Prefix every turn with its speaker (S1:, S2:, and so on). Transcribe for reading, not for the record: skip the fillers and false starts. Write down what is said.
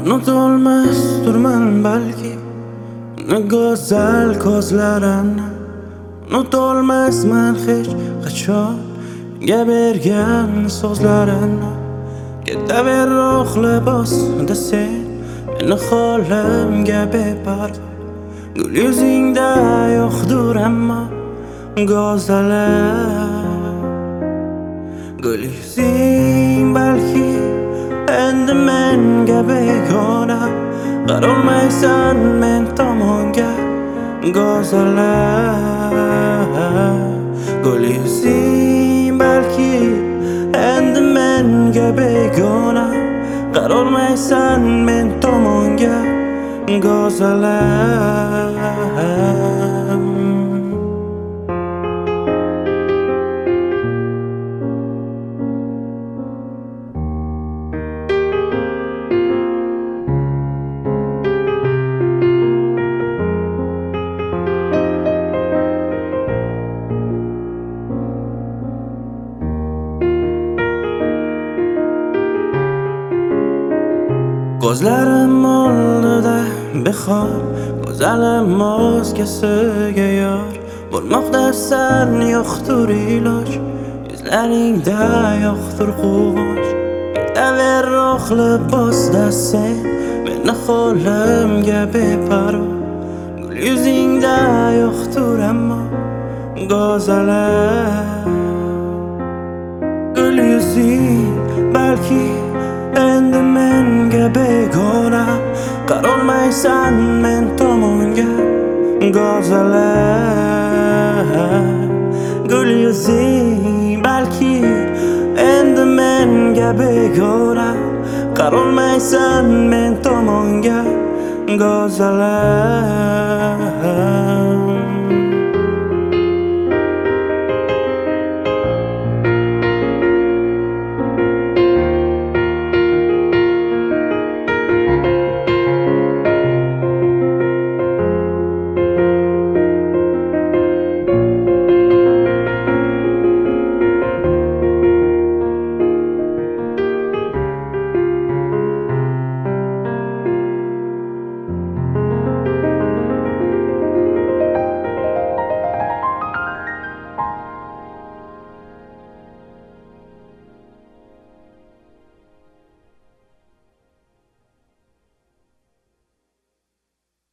S1: Unutolmasdirman balki uni go'zal ko'zlarini, unutolmasman hech qachon menga bergan so'zlarini. Ketaver uxlab osda sen meni holimga beparvo. Gul yuzingda yo'qdir ammo go'zallik. Gul yuzing balki endi menga begona, qarolmaysan men tomonga go'zallik. Gul yuzing balki endi menga begona, qarolmaysan men tomonga go'zallik. Ko'zlarim oldida behor, go'zalim o'zgasiga yor bo'lmoqda. San yo'qdir iloj, yuzlaringda yo'qdir quvonch. Ketaver uxlab bosda sen meni holimga beparvo. Gul yuzingda yo'qdir ammo go'zallik. Gul yuzing balki endi menga begona, qarolmaysan men tomonga go'zallik. Gul yuzing balki endi menga begona, qarolmaysan men tomonga go'zallik.